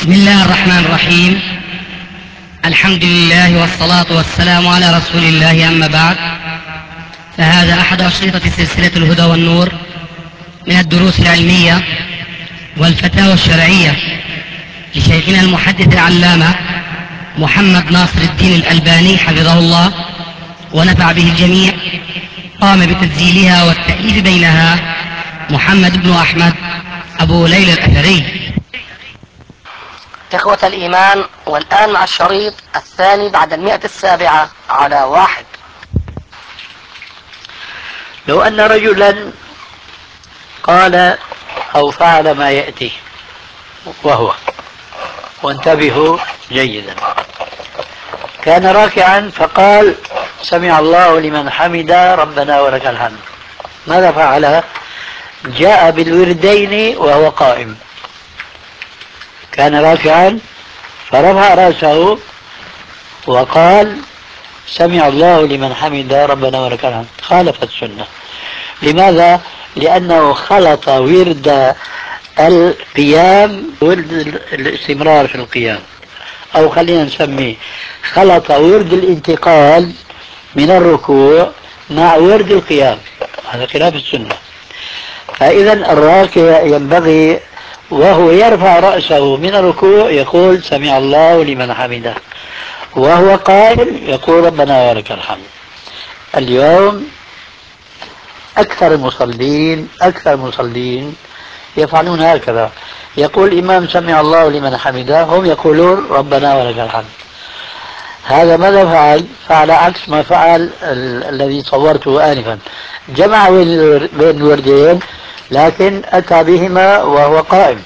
بسم الله الرحمن الرحيم. الحمد لله والصلاة والسلام على رسول الله، أما بعد، فهذا أحد أشرطة سلسلة الهدى والنور من الدروس العلمية والفتاوى الشرعية لشيخنا المحدث العلامة محمد ناصر الدين الألباني حفظه الله ونفع به الجميع. قام بتسجيلها والتأليف بينها محمد بن أحمد أبو ليلى الأثري. إخوة الإيمان، والآن مع الشريط الثاني بعد 107 على 1. لو أن رجلا قال أو فعل ما يأتي وانتبهوا جيدا، كان راكعا فقال سمع الله لمن حمد ربنا ولك الحمد، ماذا فعل؟ جاء بالوردين وهو قائم. كان راكعا فرفع رأسه وقال سمع الله لمن حمد ربنا ولك الحمد، خالف السنة. لماذا؟ لأنه خلط ورد القيام ورد الاستمرار في القيام، أو خلينا نسميه خلط ورد الانتقال من الركوع مع ورد القيام، هذا خلاف السنة. فإذا الراكع ينبغي وهو يرفع رأسه من الركوع يقول سمع الله لمن حمده، وهو قائم يقول ربنا ولك الحمد. اليوم أكثر المصلين يفعلون هكذا، يقول الإمام سمع الله لمن حمده، هم يقولون ربنا ولك الحمد. هذا ماذا فعل عكس ما فعل الذي صورته آنفا، جمع بين الوردين لكن أتى بهما وهو قائم.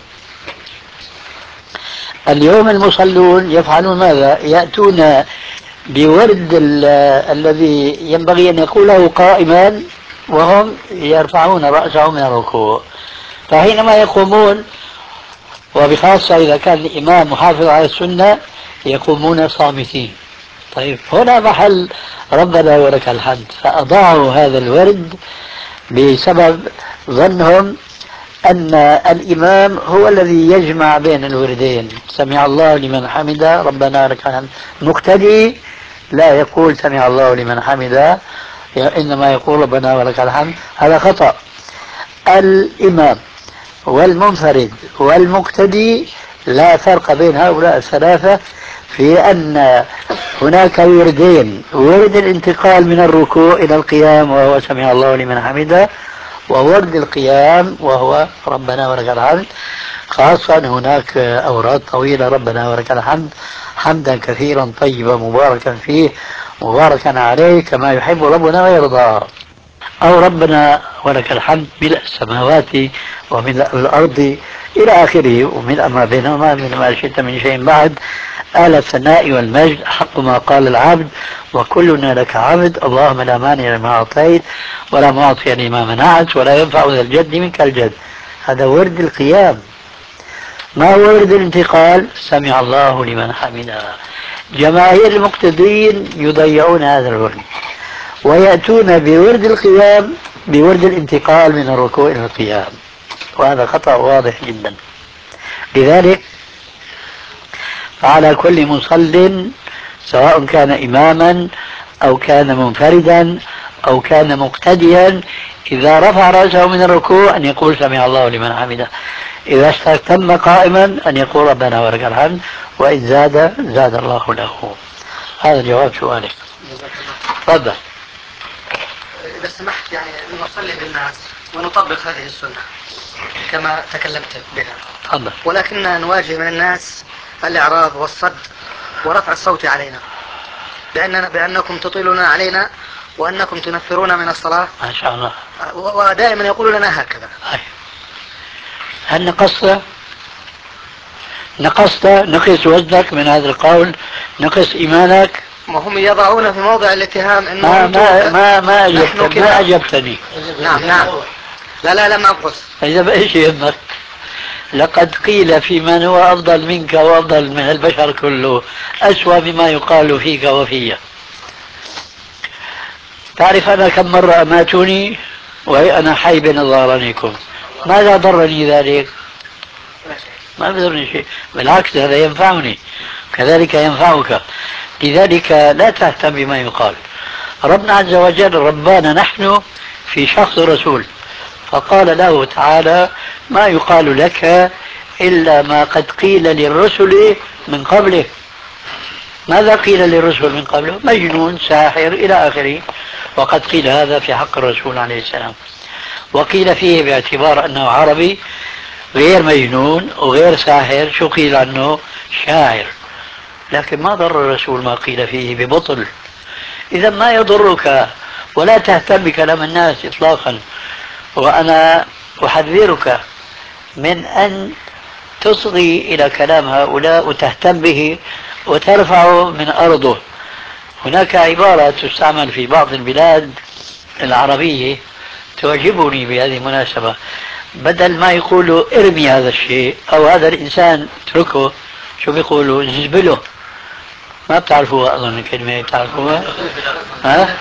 اليوم المصلون يفعلون ماذا؟ يأتون بورد الذي ينبغي أن يقوله قائما وهم يرفعون رأسهم من الركوع، فحينما يقومون، وبخاصة إذا كان الإمام محافظ على السنة، يقومون صامتين. طيب هنا محل ربنا ولك الحمد، فأضاعوا هذا الورد بسبب ظنهم أن الإمام هو الذي يجمع بين الوردين، سمع الله لمن حمد ربنا لك الحمد. مقتدي لا يقول سمع الله لمن حمد، إنما يقول ربنا ولك الحمد. هذا خطأ. الإمام والمنفرد والمقتدي لا فرق بين هؤلاء الثلاثة في أن هناك وردين: ورد الانتقال من الركوع إلى القيام وهو سمع الله لمن حمده، وورد القيام وهو ربنا ولك الحمد. خاصة هناك أوراد طويلة: ربنا ولك الحمد حمدا كثيرا طيبا مباركا فيه مباركا عليه كما يحب ربنا ويرضى، أو ربنا ولك الحمد ملء السماوات وملء الأرض إلى آخره وملء ما بينهما من ما شئت من شيء بعد، آل الثناء والمجد حق ما قال العبد وكلنا لك عبد، اللهم لا مانع لما أعطيت ولا معطي لما منعت ولا ينفع ذا الجد منك الجد. هذا ورد القيام. ما هو ورد الانتقال؟ سمع الله لمن حمده. جماهير المقتدين يضيعون هذا الورد ويأتون بورد القيام بورد الانتقال من الركوع إلى القيام، وهذا خطأ واضح جدا. لذلك فعلى كل مصل سواء كان إماما أو كان منفردا أو كان مقتديا إذا رفع رأسه من الركوع أن يقول سمع الله لمن حمده، إذا استتم قائما أن يقول ربنا ولك الحمد، وإن زاد الله له. هذا جواب سؤالك. تفضل. إذا سمحت يعني نصلي بالناس ونطبق هذه السنة كما تكلمت بها، تفضل. ولكننا نواجه من الناس الإعراض والصد ورفع الصوت علينا بأنكم تطيلون علينا وأنكم تنفرون من الصلاة ما شاء الله. ودائما يقولون لنا هكذا. هل نقصت نقص وزنك من هذا القول، نقص إيمانك؟ هم يضعون في موضع الاتهام انه ما أجبتني. نعم. لا لم أنقص. إذا بإيش يهمك؟ لقد قيل في من هو أفضل منك وأفضل من البشر كله أسوأ مما يقال فيك وفي. تعرف أنا كم مرة أماتوني وأنا حي بين ظهرانيكم، ماذا ضرني ذلك؟ ما بيضرني شيء، بالعكس هذا ينفعني كذلك ينفعك. لذلك لا تهتم بما يقال. ربنا عز وجل ربانا نحن في شخص الرسول، فقال له تعالى: ما يقال لك إلا ما قد قيل للرسل من قبله. ماذا قيل للرسل من قبله؟ مجنون، ساحر، إلى آخره. وقد قيل هذا في حق الرسول عليه السلام، وقيل فيه باعتبار أنه عربي غير مجنون وغير ساحر، شو قيل عنه؟ شاعر. لكن ما ضر الرسول ما قيل فيه ببطل. إذا ما يضرك ولا تهتم بكلام الناس إطلاقا. وأنا أحذرك من أن تصغي إلى كلام هؤلاء وتهتم به وترفعه من أرضه. هناك عبارة تستعمل في بعض البلاد العربية تعجبني بهذه المناسبة. بدل ما يقولوا ارمي هذا الشيء أو هذا الإنسان اتركه، شو بيقولوا؟ زبله. ما بتعرفوها أظن الكلمة، بتعرفوها؟ ها؟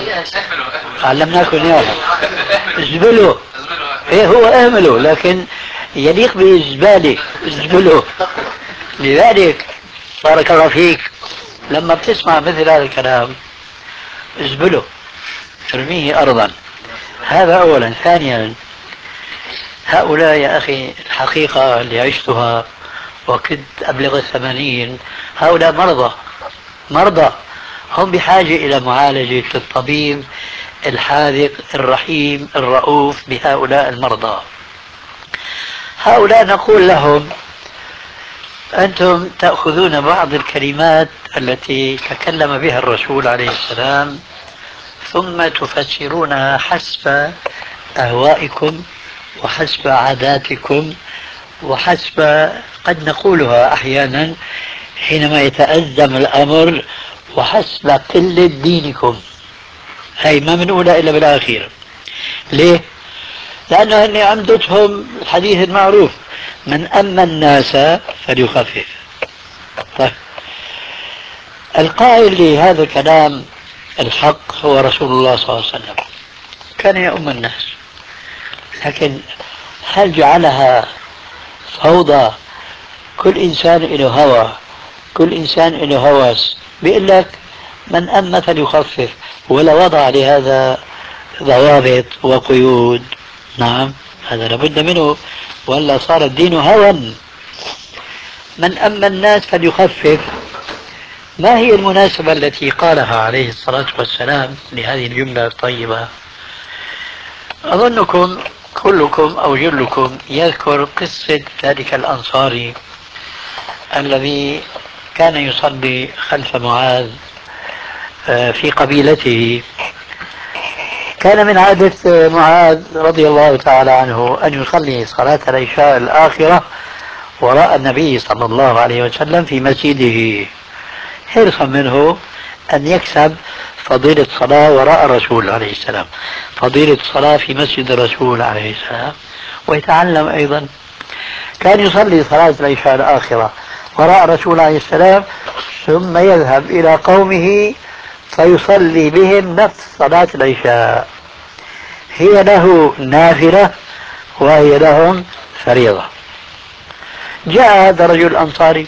علمناكم إياها. زبله. إيه هو اهمله، لكن يليق بالزبالة زبله. لذلك بارك الله فيك لما بتسمع مثل هذا الكلام ازبله، ارميه أرضا. هذا أولا. ثانيا، هؤلاء يا أخي الحقيقة اللي عشتها وكنت أبلغ 80، هؤلاء مرضى. هم بحاجة إلى معالجة الطبيب الحاذق الرحيم الرؤوف بهؤلاء المرضى. هؤلاء نقول لهم: أنتم تأخذون بعض الكلمات التي تكلم بها الرسول عليه السلام ثم تفسرونها حسب أهوائكم وحسب عاداتكم وحسب، قد نقولها أحيانا حينما يتأزم الأمر، وحسب قلة دينكم. هاي ما بنقولها إلا بالأخير. ليه؟ لأنه هن عمدتهم الحديث المعروف: من أما الناس فليخفف. طيب، القائل لهذا الكلام الحق هو رسول الله صلى الله عليه وسلم، كان يؤم الناس. لكن هل جعلها فوضى؟ كل إنسان له هوى، كل إنسان له هوس. بيقول لك من أما فليخفف، ولا وضع لهذا ضوابط وقيود. نعم، هذا لابد منه، ولا صار الدين هوى. من أما الناس فليخفف. ما هي المناسبة التي قالها عليه الصلاة والسلام لهذه الجملة الطيبة؟ أظنكم كلكم أو جلكم يذكر قصة ذلك الأنصاري الذي كان يصلي خلف معاذ في قبيلته. كان من عادة معاذ رضي الله تعالى عنه أن يصلي صلاة العشاء الآخرة وراء النبي صلى الله عليه وسلم في مسجده، حرصا منه أن يكسب فضيلة الصلاة وراء الرسول عليه السلام، فضيلة الصلاة في مسجد الرسول عليه السلام، ويتعلم أيضا. كان يصلي صلاة العشاء الآخرة وراء الرسول عليه السلام، ثم يذهب إلى قومه فيصلي بهم نفس صلاة العشاء، هي له نافلة وهي لهم فريضة. جاء هذا الرجل الأنصاري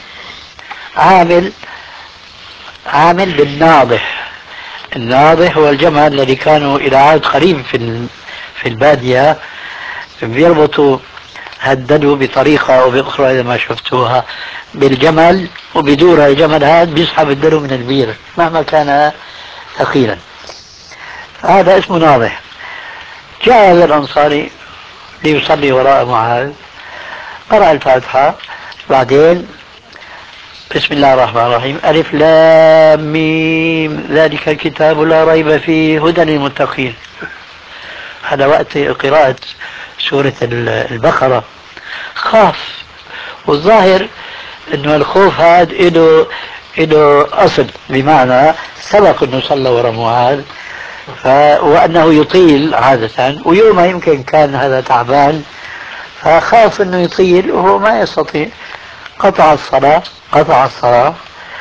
عامل بالناضح. الناضح هو الجمل الذي كانوا إلى عهد قريب في البادية بيربطوا هددوا بطريقة أو بأخرى إذا ما شفتوها بالجمل، وبدور الجمل هذا بيسحب الدلو من البير مهما كان ثقيلا. هذا اسمه ناضح. جاء هذا الأنصاري ليصلي وراء معاذ، قرأ الفاتحة، بعدين بسم الله الرحمن الرحيم: ألف لام ميم ذلك الكتاب لا ريب فيه هدى للمتقين. هذا وقت قراءة سورة البقرة. خاف، والظاهر انه الخوف هذا له اصل، بمعنى سبق انه صلى وراء معاذ وانه يطيل عادة، ويومها يمكن كان هذا تعبان فخاف انه يطيل وهو ما يستطيع. قطع الصلاة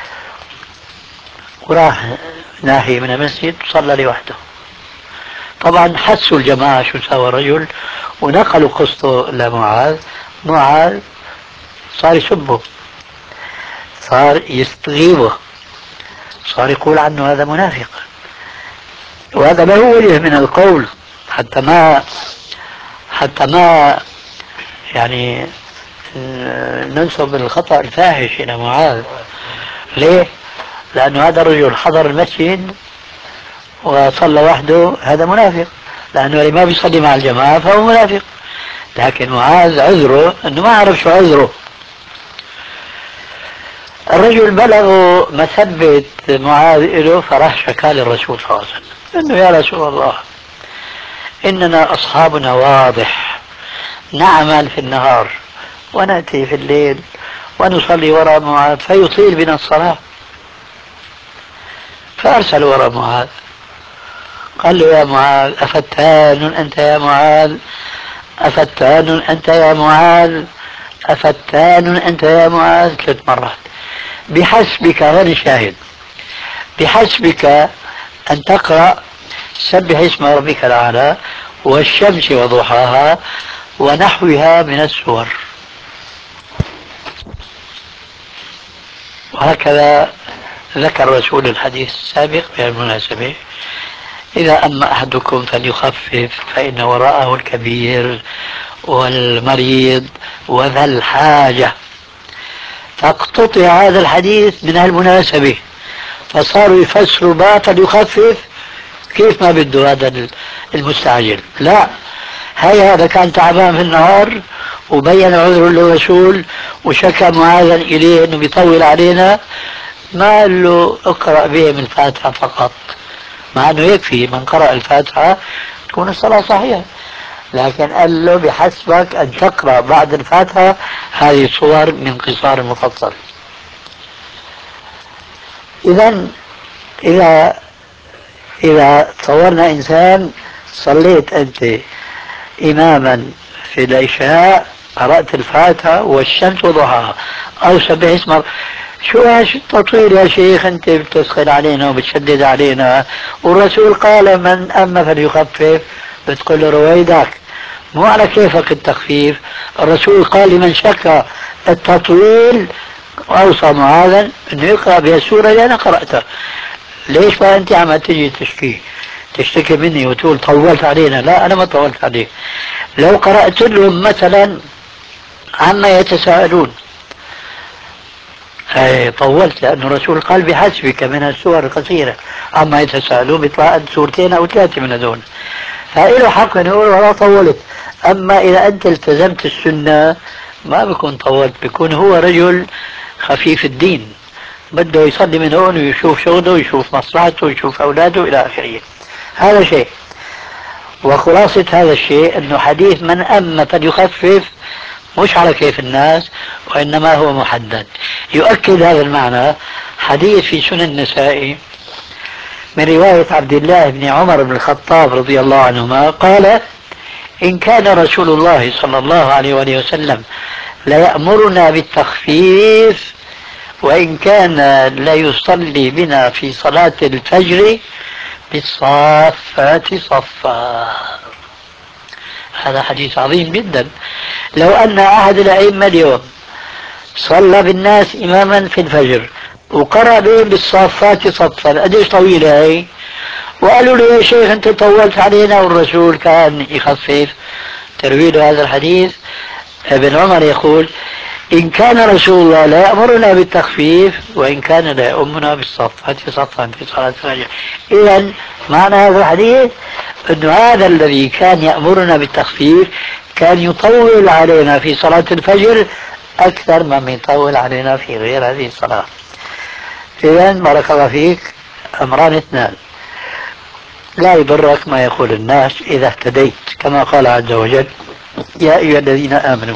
وراح ناحية من المسجد صلى لوحده. طبعا حسوا الجماعة شو سوى الرجل ونقلوا قصته لمعاذ. معاذ صار يسبه، صار يستغيبه، صار يقول عنه هذا منافق. وهذا له وجه من القول، حتى ما يعني ننسب الخطأ الفاحش إلى معاذ. ليه؟ لأنه هذا الرجل حضر المسجد وصلى وحده، هذا منافق، لأنه اللي ما بيصلي مع الجماعة فهو منافق. لكن معاذ عذره أنه ما عرف شو عذره. الرجل بلغوا مثبت معاذ له، فراح شكا للرسول صلى الله عليه وسلم انه يا رسول الله اننا اصحابنا واضح، نعمل في النهار وناتي في الليل ونصلي وراء معاذ فيطيل بنا الصلاة. فارسل وراء معاذ، قال له يا معاذ افتان انت يا معاذ، افتان انت يا معاذ، افتان انت يا معاذ 3 مرات. بحسبك، هذا الشاهد، بحسبك أن تقرأ سبح اسم ربك الأعلى والشمس وضحاها ونحوها من السور. وهكذا ذكر رسول الحديث السابق بالمناسبة: إذا أما أحدكم فليخفف فإن وراءه الكبير والمريض وذا الحاجة. فاقتطع هذا الحديث من المناسبة، فصاروا يفسروا بقى فليخفف كيف ما بده هذا المستعجل. لا، هذا كان تعبان في النهار وبين عذره للرسول وشكى معاذا إليه أنه بيطول علينا، ما قال له اقرأ بهم الفاتحة فقط، مع أنه يكفي من قرأ الفاتحة تكون الصلاة صحيحة، لكن قال له بحسبك أن تقرأ بعد الفاتحة هذه صور من قصار المفصل. إذا تصورنا إنسان صليت أنت إماما في العشاء، قرأت الفاتحة والشمس وضحاها أو سبح اسم، شو التطويل يا شيخ؟ أنت بتسخن علينا وبتشدد علينا، والرسول قال من أما فليخفف، بتقول له رويدك مو على كيفك التخفيف. الرسول قال لمن شك التطويل وأوصى معاذا أنه يقرأ بها السورة اللي أنا قرأتها. ليش بقى أنت عم تجي تشتكي مني وتقول طولت علينا؟ لا، أنا ما طولت عليك. لو قرأت لهم مثلا عما يتساءلون طولت، لأن الرسول قال بحسبك من السور القصيرة عما يتساءلون، بيطلع 2 أو 3 من هذول، فإله حق أن يقول ولا طولت. أما إذا أنت التزمت السنة ما بيكون طولت، بيكون هو رجل خفيف الدين، بده يصلي من هون ويشوف شغله ويشوف مصلحته ويشوف أولاده إلى آخره. هذا شيء. وخلاصة هذا الشيء أنه حديث من أما فليخفف مش على كيف الناس، وإنما هو محدد. يؤكد هذا المعنى حديث في سنن النسائي من رواية عبد الله بن عمر بن الخطاب رضي الله عنهما قال: إن كان رسول الله صلى الله عليه وآله وسلم ليأمرنا بالتخفيف، وإن كان ليصلي بنا في صلاة الفجر بالصافات صفا. هذا حديث عظيم جدا. لو أن أحد الأئمة اليوم صلى بالناس إماما في الفجر وقرأ بهم بالصافات صفا، قديش طويلة هي؟ وقالوا له يا شيخ أنت طولت علينا والرسول كان يخفف. ترويل هذا الحديث ابن عمر يقول: إن كان رسول الله لا يأمرنا بالتخفيف وإن كان لا يأمرنا بالصفات صفا في صلاة الفجر. إذا معنى هذا الحديث أن هذا الذي كان يأمرنا بالتخفيف كان يطول علينا في صلاة الفجر أكثر مما يطول علينا في غير هذه الصلاة. إذا بارك الله فيك، أمران 2: لا يضرك ما يقول الناس إذا اهتديت، كما قال عز وجل: يا أيها الذين آمنوا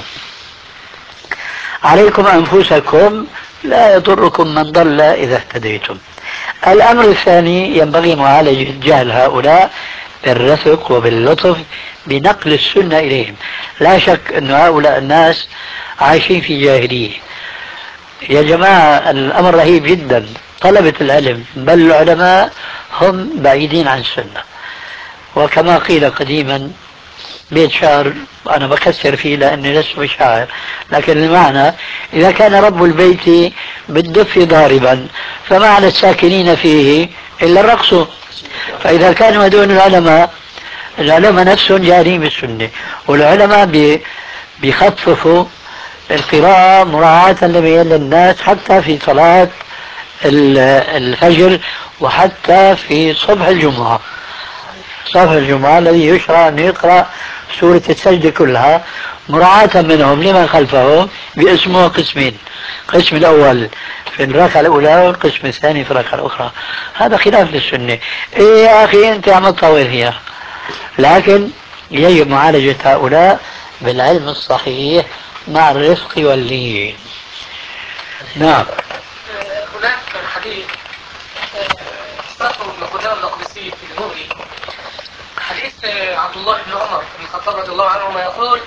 عليكم أنفسكم لا يضركم من ضل إذا اهتديتم. الأمر الثاني: ينبغي معالجة جهل هؤلاء بالرفق وباللطف بنقل السنة إليهم. لا شك أن هؤلاء الناس عايشين في جاهلية يا جماعة. الأمر رهيب جدا. طلبة العلم بل العلماء هم بعيدين عن السنة، وكما قيل قديما بيت شعر أنا بكسر فيه لأني لست بشاعر، لكن المعنى إذا كان رب البيت بالدف ضاربا فما على الساكنين فيه إلا الرقص. فإذا كانوا هذول العلماء نفسهم جارين بالسنة، والعلماء بيخففوا القراءة مراعاة لبيان للناس حتى في صلاة الفجر وحتى في صبح الجمعة. صبح الجمعة الذي يشرع أن يقرأ سورة السجدة كلها مراعاة منهم لمن خلفهم باسمه قسمين، القسم الأول في الركعة الأولى والقسم الثاني في الركعة الأخرى. هذا خلاف للسنة. إيه يا أخي أنت عم تطول فيها، لكن يجب معالجة هؤلاء بالعلم الصحيح مع الرفق واللين. نعم. هناك حديث استخدم ابن قدامة المقدسي في المغني، حديث عبد الله بن عمر بن الخطاب رضي الله عنهما يقول: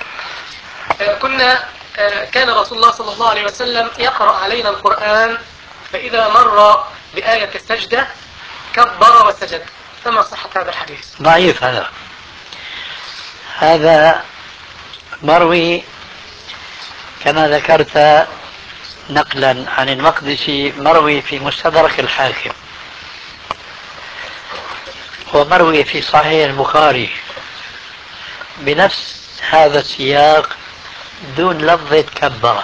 كان رسول الله صلى الله عليه وسلم يقرأ علينا القرآن فإذا مر بآية السجدة كبر وسجد. فما صحة هذا الحديث؟ ضعيف. هذا مروي كما ذكرت نقلا عن المقدسي، مروي في مستدرك الحاكم، ومروي في صحيح البخاري بنفس هذا السياق دون لفظة كبر.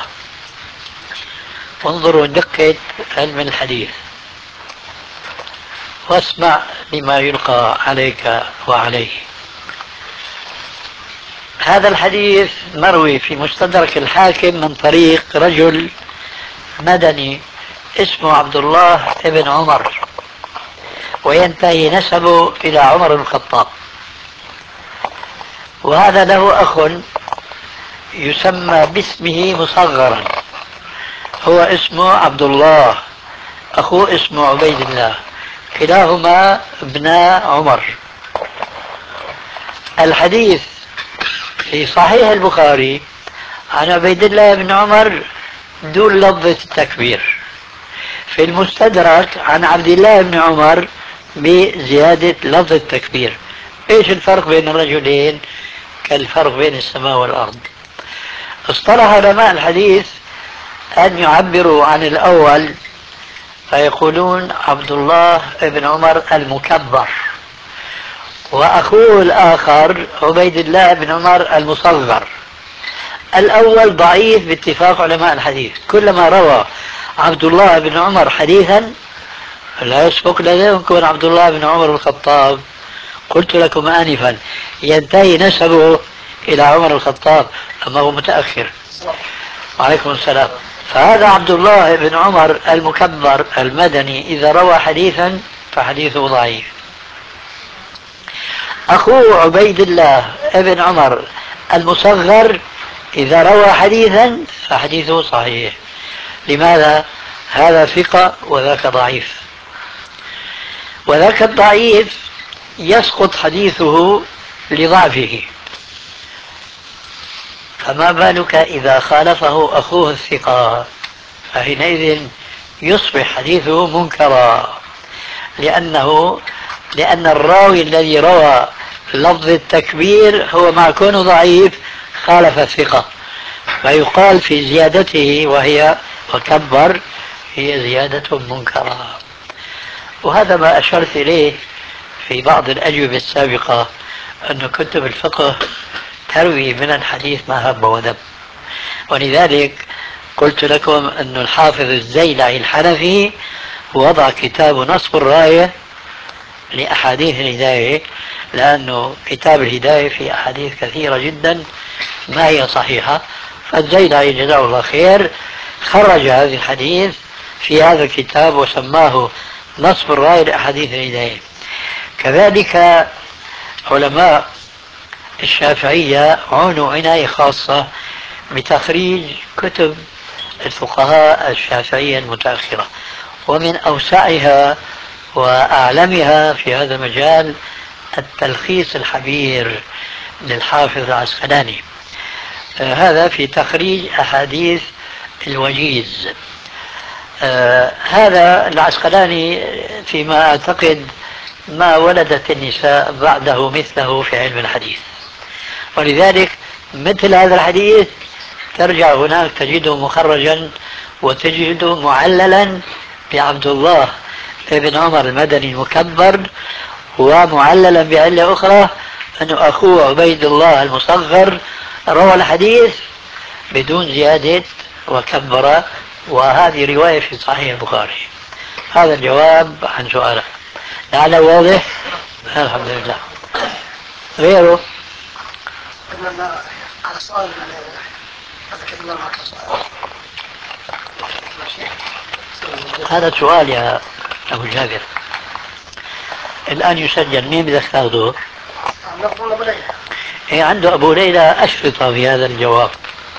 انظروا دقة علم الحديث واسمع لما يلقى عليك وعليه. هذا الحديث مروي في مستدرك الحاكم من طريق رجل مدني اسمه عبد الله بن عمر، وينتهي نسبه إلى عمر بن الخطاب. وهذا له أخ يسمى باسمه مصغرا، هو اسمه عبد الله، أخوه اسمه عبيد الله، كلاهما ابناء عمر. الحديث في صحيح البخاري عن عبيد الله بن عمر دون لفظة التكبير، في المستدرك عن عبد الله بن عمر بزيادة لفظ التكبير. ايش الفرق بين الرجلين؟ كالفرق بين السماء والأرض. اصطلح علماء الحديث أن يعبروا عن الأول فيقولون عبد الله بن عمر المكبر، وأخوه الآخر عبيد الله بن عمر المصغر. الأول ضعيف باتفاق علماء الحديث، كلما روى عبد الله بن عمر حديثا لا يسبق لديهم يكون عبد الله بن عمر الخطاب. قلت لكم آنفا ينتهي نسبه إلى عمر الخطاب أما هو متأخر. وعليكم السلام. فهذا عبد الله بن عمر المكبر المدني إذا روى حديثا فحديثه ضعيف. أخوه عبيد الله بن عمر المصغر إذا روى حديثا فحديثه صحيح. لماذا؟ هذا ثقة وذاك ضعيف، وذاك الضعيف يسقط حديثه لضعفه، فما بالك إذا خالفه أخوه الثقة، فحينئذ يصبح حديثه منكرا، لأن الراوي الذي روى لفظ التكبير هو مع كونه ضعيف خالف الثقة، فيقال في زيادته وهي وكبر هي زيادة منكرة. وهذا ما أشرت إليه في بعض الأجوبة السابقة، أن كتب الفقه تروي من الحديث ما هب ودب. ولذلك قلت لكم أن الحافظ الزيلعي الحنفي وضع كتاب نصب الراية لأحاديث الهداية، لأنه كتاب الهداية في أحاديث كثيرة جدا ما هي صحيحة، فالزيلعي جزاه الله خير خرج هذا الحديث في هذا الكتاب وسماه نصب الراية لأحاديث الهداية. كذلك علماء الشافعية عنوا عناية خاصة بتخريج كتب الفقهاء الشافعية المتأخرة، ومن أوسعها وأعلمها في هذا المجال التلخيص الحبير للحافظ العسقلاني، هذا في تخريج أحاديث الوجيز. هذا العسقلاني فيما أعتقد ما ولدت النساء بعده مثله في علم الحديث، ولذلك مثل هذا الحديث ترجع هناك تجده مخرجا وتجده معللا بعبد الله ابن عمر المدني المكبر، ومعللا بعلة أخرى أنه أخوه عبيد الله المصغر روى الحديث بدون زيادة وكبر، وهذه رواية في صحيح البخاري. هذا الجواب عن سؤالك، لعله واضح. الحمد لله. غيره على سؤال هذا سؤال يا أبو جابر الآن يسجل، مين بدك تاخذه؟ إيه عنده أبو ليلى أشرطة في هذا الجواب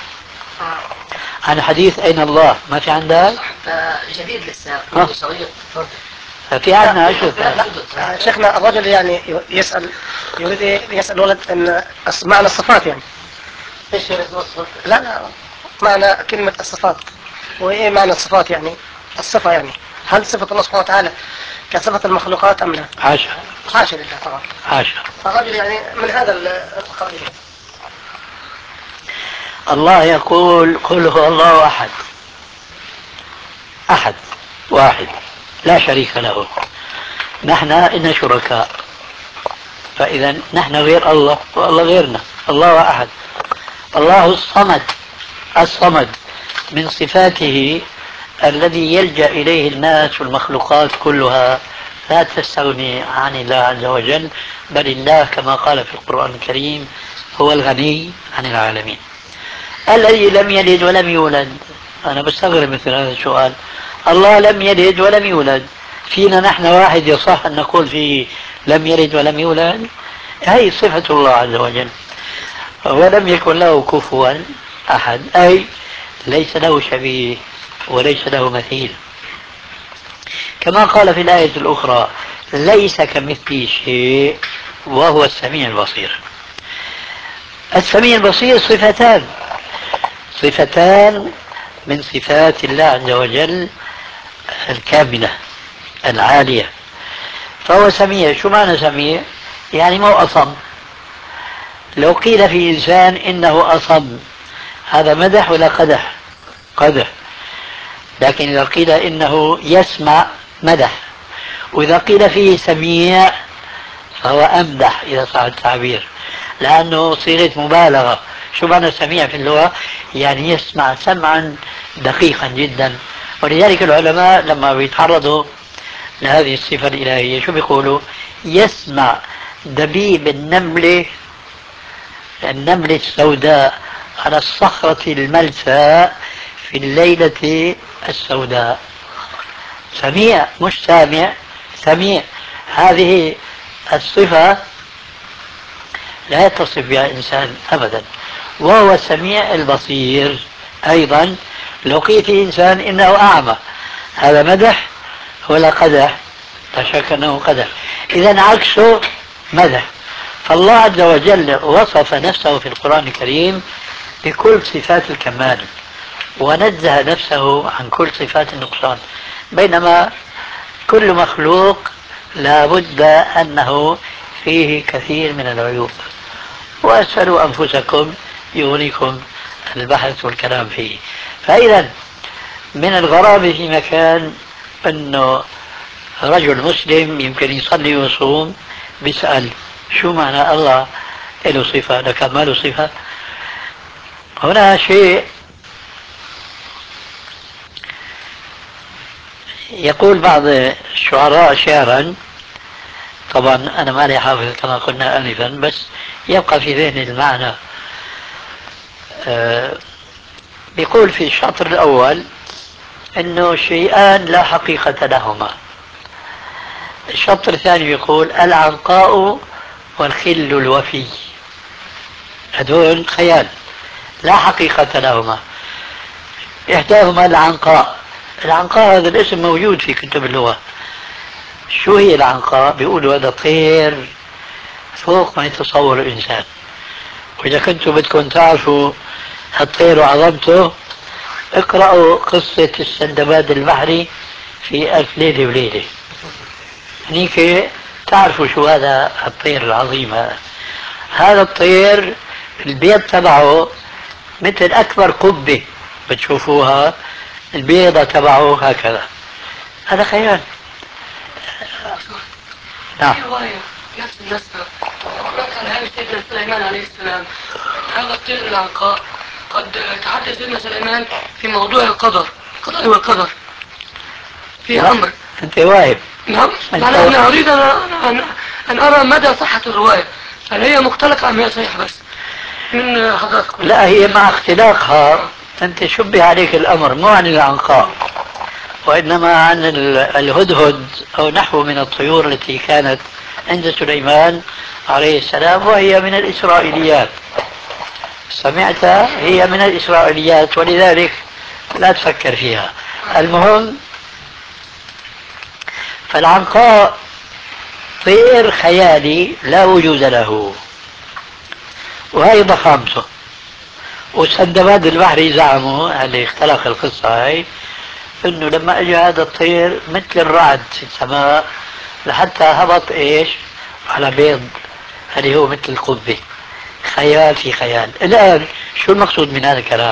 عن حديث أين الله، ما في عندك؟ جديد لسه صغير. في عندنا أشرطة. شيخنا الرجل يعني يسأل، يريد يسأل ولد أن معنى الصفات يعني. ايش الوصف؟ لا معنى كلمة الصفات، وإيه معنى الصفات يعني؟ الصفة يعني هل صفة الله سبحانه وتعالى كصفة المخلوقات أم لا؟ حاشا حاشا لله طبعا. حاشا. فالرجل يعني من هذا القبيل. الله يقول قل هو الله أحد، أحد واحد لا شريك له. نحن إن شركاء، فإذا نحن غير الله والله غيرنا. الله أحد. الله الصمد، الصمد من صفاته الذي يلجأ إليه الناس والمخلوقات كلها، لا تستغني عن الله عز وجل، بل الله كما قال في القرآن الكريم هو الغني عن العالمين. الذي لم يلد ولم يولد. أنا بستغرب مثل هذا السؤال. الله لم يلد ولم يولد، فينا نحن واحد يصح أن نقول فيه لم يلد ولم يولد؟ هي صفة الله عز وجل. ولم يكن له كفوا أحد، أي ليس له شبيه وليس له مثيل. كما قال في الآية الأخرى ليس كمثله شيء وهو السميع البصير. السميع البصير صفتان، صفتان من صفات الله عز وجل الكاملة العالية. فهو سميع. شو معنى سميع؟ يعني مو أصم. لو قيل في إنسان إنه أصم هذا مدح ولا قدح؟ قدح. لكن إذا قيل إنه يسمع مدح، وإذا قيل فيه سميع فهو أمدح إذا صح التعبير، لأنه صيغة مبالغة. شو معنى سميع في اللغة؟ يعني يسمع سمعا دقيقا جدا. ولذلك العلماء لما بيتعرضوا لهذه الصفة الإلهية شو بيقولوا؟ يسمع دبيب النملة السوداء على الصخرة الملساء في الليلة السوداء. سميع مش سامع، سميع. هذه الصفة لا يتصف بها إنسان أبدا. وهو السميع البصير أيضا. لو قيل في إنسان إنه أعمى هذا مدح ولا قدح؟ لا شك أنه قدح. إذا عكسه مدح. فالله عز وجل وصف نفسه في القرآن الكريم بكل صفات الكمال، ونزه نفسه عن كل صفات النقصان، بينما كل مخلوق لا بد أنه فيه كثير من العيوب. وأسألوا أنفسكم يغنيكم البحث والكلام فيه. فإذا من الغرابة في مكان أنه رجل مسلم يمكن يصلي ويصوم بيسأل شو معنى الله له صفة لكن ما له صفة؟ هنا شيء. يقول بعض الشعراء شعرا، طبعا أنا ما لي حافظ كما قلنا آنفا، بس يبقى في ذهني المعنى. بيقول في الشطر الأول إنه شيئان لا حقيقة لهما. الشطر الثاني يقول العنقاء والخل الوفي. هذول خيال لا حقيقة لهما. إحداهما العنقاء. العنقاء هذا الاسم موجود في كتب اللغة. شو هي العنقاء؟ بيقولوا هذا طير فوق ما يتصور الإنسان. وإذا كنتم بدكم تعرفوا هالطير وعظمته اقرأوا قصة السندباد البحري في ألف ليلة وليلة، هنيك تعرفوا شو هذا الطير العظيم. هذا الطير البيض تبعه مثل أكبر قبة بتشوفوها، البيضة تبعه هكذا. هذا خيال. نعم. في رواية نفس النسبة هناك عن هذا سيدنا سليمان عليه السلام هذا الطير العنقاء قد تحدث سيدنا سليمان في موضوع القدر والقدر في أمر. أنت واهب. نعم. أنا أريد أن أرى مدى صحة الرواية، هل هي مختلقة أم هي صحيحة بس من حضرتكم؟ لا، هي مع اختلاقها أنت شبه عليك الأمر مو عن العنقاء، وإنما عن الهدهد أو نحو من الطيور التي كانت عند سليمان عليه السلام، وهي من الإسرائيليات. سمعتها، هي من الإسرائيليات، ولذلك لا تفكر فيها. المهم، فالعنقاء طير خيالي لا وجود له، وهي ضخامته. والسندباد البحري زعموا اللي اختلق القصة هاي انه لما اجى هذا الطير مثل الرعد في السماء لحتى هبط ايش على بيض اللي هو مثل القبة. خيال في خيال. الان شو المقصود من هذا الكلام؟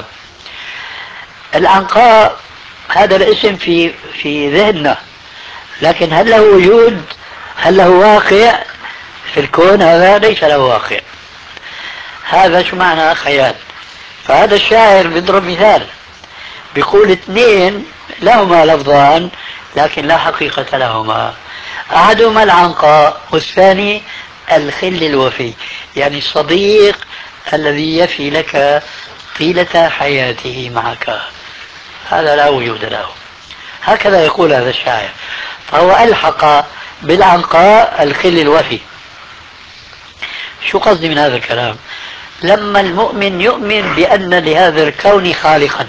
العنقاء هذا الاسم في ذهننا، لكن هل له وجود؟ هل له واقع في الكون؟ هذا ليس له واقع. هذا شو معنى خيال؟ فهذا الشاعر بيضرب مثال، بيقول اثنين لهما لفظان لكن لا حقيقة لهما، أحدهما العنقاء والثاني الخل الوفي، يعني الصديق الذي يفي لك طيلة حياته معك، هذا لا وجود له. هكذا يقول هذا الشاعر، فهو ألحق بالعنقاء الخل الوفي. شو قصدي من هذا الكلام؟ لما المؤمن يؤمن بأن لهذا الكون خالقا،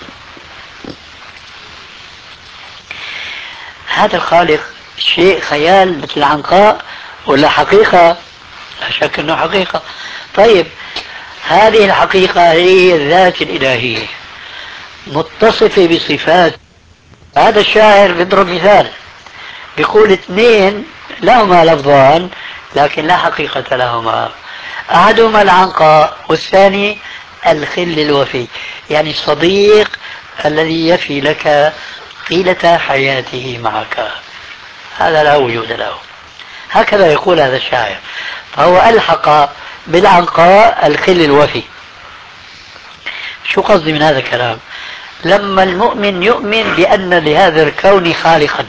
هذا الخالق شيء خيال مثل العنقاء ولا حقيقة؟ لا شك أنه حقيقة. طيب، هذه الحقيقة هي الذات الإلهية متصفة بصفات. هذا الشاعر بيضرب مثال، بيقول اثنين لهما لفظان لكن لا حقيقة لهما، أحدهما العنقاء والثاني الخل الوفي، يعني الصديق الذي يفي لك طيلة حياته معك، هذا لا وجود له. هكذا يقول هذا الشاعر، فهو ألحق بالعنقاء الخل الوفي. شو قصدي من هذا الكلام؟ لما المؤمن يؤمن بأن لهذا الكون خالقا،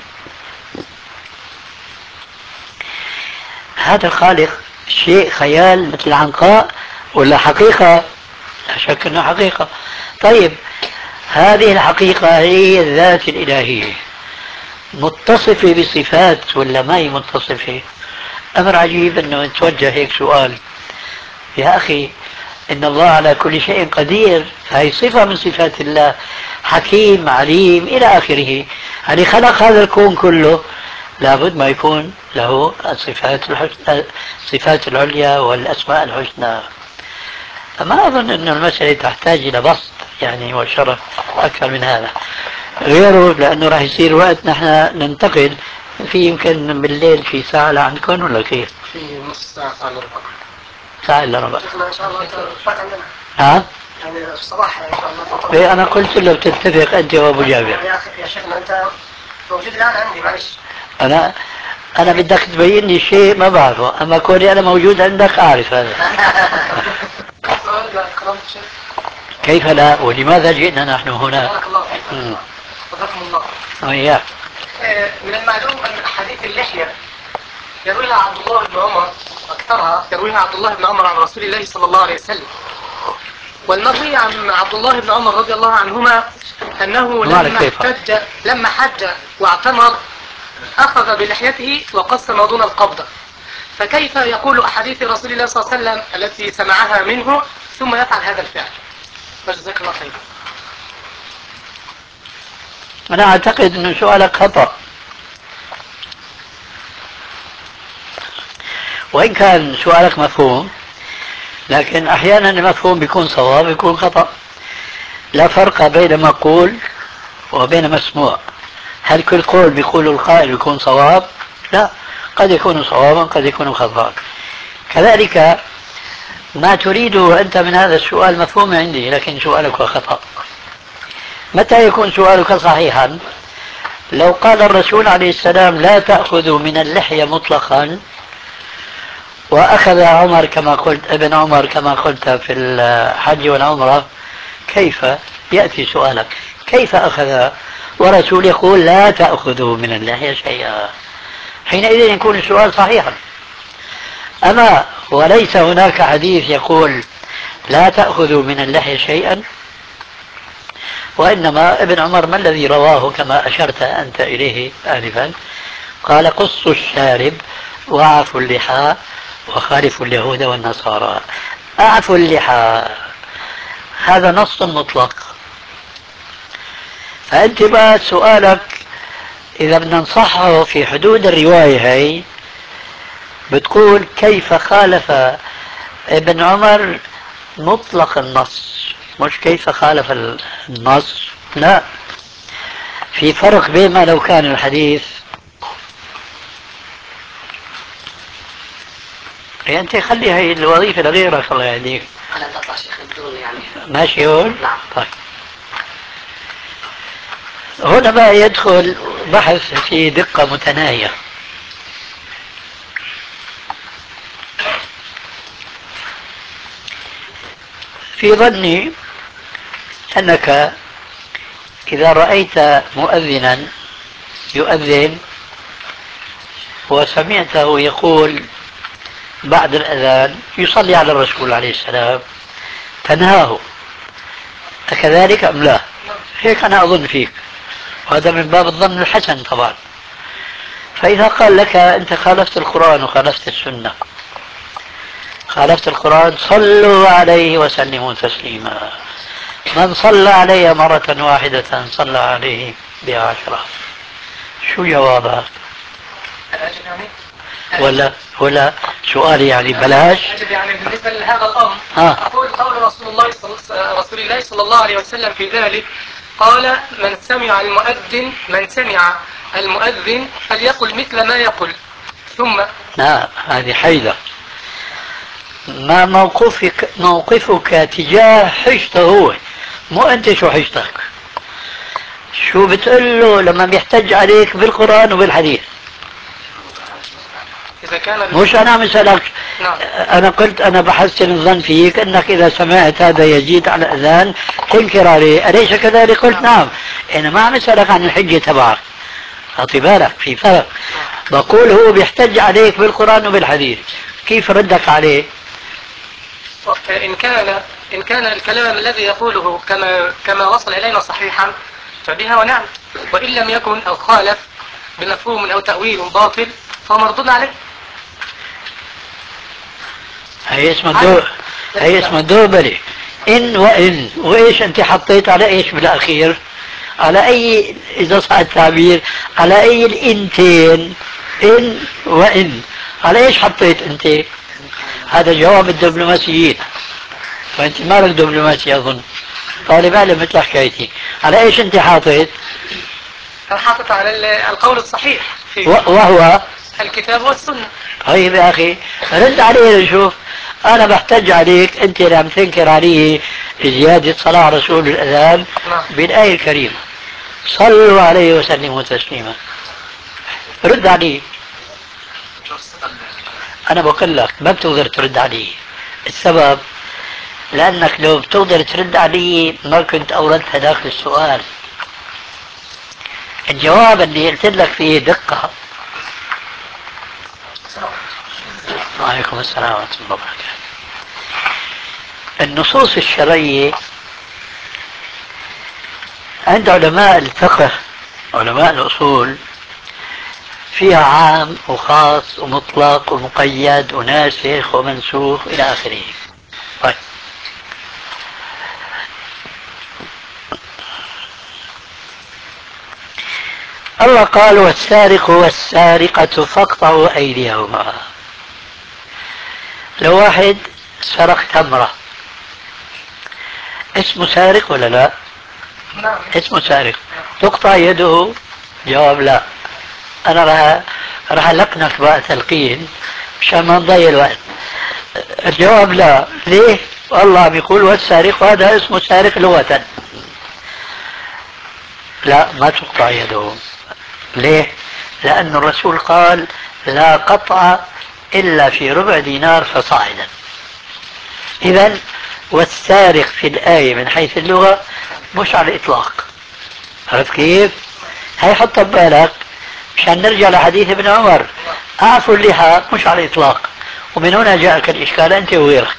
هذا الخالق شيء خيال مثل العنقاء ولا حقيقة؟ لا شك أنه حقيقة. طيب، هذه الحقيقة هي الذات الإلهية متصفة بصفات ولا ما هي متصفة؟ أمر عجيب أنه يتوجه هيك سؤال. يا أخي، إن الله على كل شيء قدير، هذه صفة من صفات الله، حكيم عليم إلى آخره. يعني خلق هذا الكون كله، لابد ما يكون له الصفات العليا والأسماء الحسنى. فما أظن أن المسألة تحتاج إلى بسط يعني وشرح أكثر من هذا، غيره لأنه راح يصير وقت نحن ننتقل. في يمكن بالليل في ساعة لعندكم ولا كيف؟ في نص ساعة إلا ربع. ساعة إلا ربع. إن شاء الله تفات عندنا. ها؟ يعني الصباح إن شاء الله. إيه، أنا قلت له بتتفق أنت وأبو جابر. يا أخي يا شيخنا أنت موجود الآن عندي، معلش. أنا بدك تبين لي شيء ما بعرفه، أما كوني أنا موجود عندك أعرف هذا. كيف لا؟ ولماذا جئنا نحن هنا؟ بارك الله فيكم. وفقكم الله. وإياك. من المعلوم أن أحاديث اللحية يرويها عبد الله بن عمر، أكثرها يرويها عبد الله بن عمر عن رسول الله صلى الله عليه وسلم. والمروي عن عبد الله بن عمر رضي الله عنهما أنه لما حج واعتمر أخذ بلحيته وقص ما دون القبضة. فكيف يقول أحاديث رسول الله صلى الله عليه وسلم التي سمعها منه ثم يفعل هذا الفعل؟ فجزاك الله خيرا. أنا أعتقد أن سؤالك خطأ، وإن كان سؤالك مفهوم، لكن أحيانا المفهوم بيكون صواب بيكون خطأ. لا فرق بين مقول وبين مسموع. هل كل قول بيقول القائل يكون صواب؟ لا، قد يكون صوابا قد يكون خطأ. كذلك ما تريده أنت من هذا السؤال مفهوم عندي، لكن سؤالك خطأ. متى يكون سؤالك صحيحا؟ لو قال الرسول عليه السلام لا تأخذوا من اللحية مطلقا، وأخذ عمر كما قلت، ابن عمر كما قلت في الحج والعمرة، كيف يأتي سؤالك كيف أخذ ورسول يقول لا تأخذوا من اللحية شيئا؟ حينئذ يكون السؤال صحيحا. أما وليس هناك حديث يقول لا تأخذوا من اللحية شيئا، وإنما ابن عمر ما الذي رواه كما أشرت أنت إليه آنفا؟ قال قصوا الشارب وأعفوا اللحى وخالفوا اليهود والنصارى. أعفوا اللحى هذا نص مطلق. فأنت بقى سؤالك إذا بدنا نصحه في حدود الرواية هي، بتقول كيف خالف ابن عمر مطلق النص، مش كيف خالف النص. لا، في فرق بين ما لو كان الحديث. يعني أنت خلي هي الوظيفة لغيرك الله يهديك. أنا تطلع شيخ بدون يعني. ماشي هون؟ نعم. طيب. هنا بقى يدخل بحث في دقة متناهية. في ظني أنك إذا رأيت مؤذنا يؤذن وسمعته يقول بعد الأذان يصلي على الرسول عليه السلام، تنهاه، أكذلك أم لا؟ هيك أنا أظن فيك، وهذا من باب الظن الحسن طبعا. فإذا قال لك أنت خالفت القرآن وخالفت السنة، خالفت القرآن صلوا عليه وسلموا تسليما، من صلى علي مرة واحدة صلى عليه ب10، شو جوابك؟ ولا سؤال يعني بلاش؟ يعني بالنسبة لهذا الأمر أقول قول رسول الله صلى الله عليه وسلم في ذلك، قال من سمع المؤذن فليقل مثل ما يقول. ثم لا، هذه حيلة. ما موقفك تجاه حجته هو، مو أنت شو حجتك. شو بتقول له لما بيحتج عليك بالقرآن وبالحديث؟ إذا كان مش أنا مثلك. نعم. أنا قلت أنا بحسن الظن فيك أنك إذا سمعت هذا يزيد على الأذان تنكر عليه، أليس كذلك؟ قلت نعم. أنا ما عم أسألك عن الحجة تبعك، أعطي بالك في فرق. بقول هو بيحتج عليك بالقرآن وبالحديث، كيف ردك عليه؟ إن كان الكلام الذي يقوله كما وصل إلينا صحيحا فبها ونعم، وإن لم يكن أو خالف بمفهوم أو تأويل باطل فهو مردود عليه. هي اسمها دوبلي. إن وإن، وإيش أنت حطيت على إيش بالأخير؟ على أي، إذا صح التعبير، على أي الإنتين؟ إن وإن، على إيش حطيت أنت؟ هذا جواب الدبلوماسيين، وأنت ما لك دبلوماسي أظن، طالب علم مثل حكايتي. على إيش أنت حاطط؟ أنا حاطط على القول الصحيح وهو الكتاب والسنة. طيب يا أخي رد عليه نشوف. أنا بحتج عليك أنت اللي عم تنكر علي زيادة صلاة على رسول الأذان بالآية الكريمة صلوا عليه وسلموا تسليما. رد عليه. أنا بقول لك ما بتقدر ترد عليه. السبب لأنك لو بتقدر ترد عليه ما كنت أوردت داخل السؤال. الجواب اللي قلت لك فيه دقة. وعليكم السلام ورحمة الله وبركاته. النصوص الشرعية عند علماء الفقه، علماء الأصول، فيها عام وخاص ومطلق ومقيد وناسخ ومنسوخ إلى آخره. طيب، الله قال والسارق والسارقة فاقطعوا أيديهما. لو واحد سرق تمرة اسمه سارق ولا لا؟ نعم. اسمه سارق، تقطع يده؟ جواب لا. أنا راح ألقنك بقى تلقين مشان ما نضيع الوقت. الجواب لا. ليه؟ الله بيقول والسارق، وهذا اسمه سارق لغة. لا، ما تقطع يده. ليه؟ لأن الرسول قال لا قطع إلا في ربع دينار فصاعدا. إذا والسارق في الآية من حيث اللغة مش على الإطلاق. عرفت كيف؟ هي حطها ببالك مشان نرجع لحديث ابن عمر، أعفوا اللحى مش على الإطلاق. ومن هنا جاءك الإشكال أنت وغيرك.